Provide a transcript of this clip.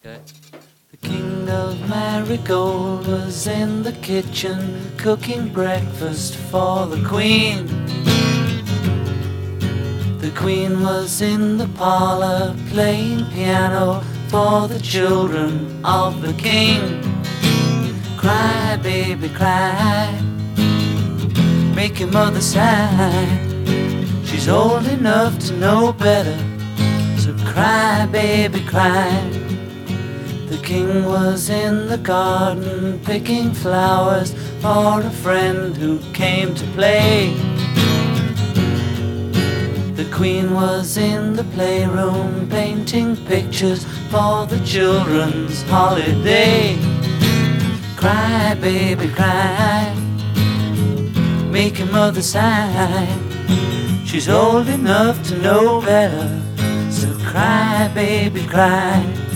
Okay. The king of Marigold was in the kitchen cooking breakfast for the queen. The queen was in the parlor playing piano for the children of the king. Cry, baby, cry, make your mother sigh. She's old enough to know better, so cry, baby, cry. The king was in the garden picking flowers for a friend who came to play. The queen was in the playroom painting pictures for the children's holiday. Cry, baby, cry, make your mother sigh. She's old enough to know better, so cry, baby, cry.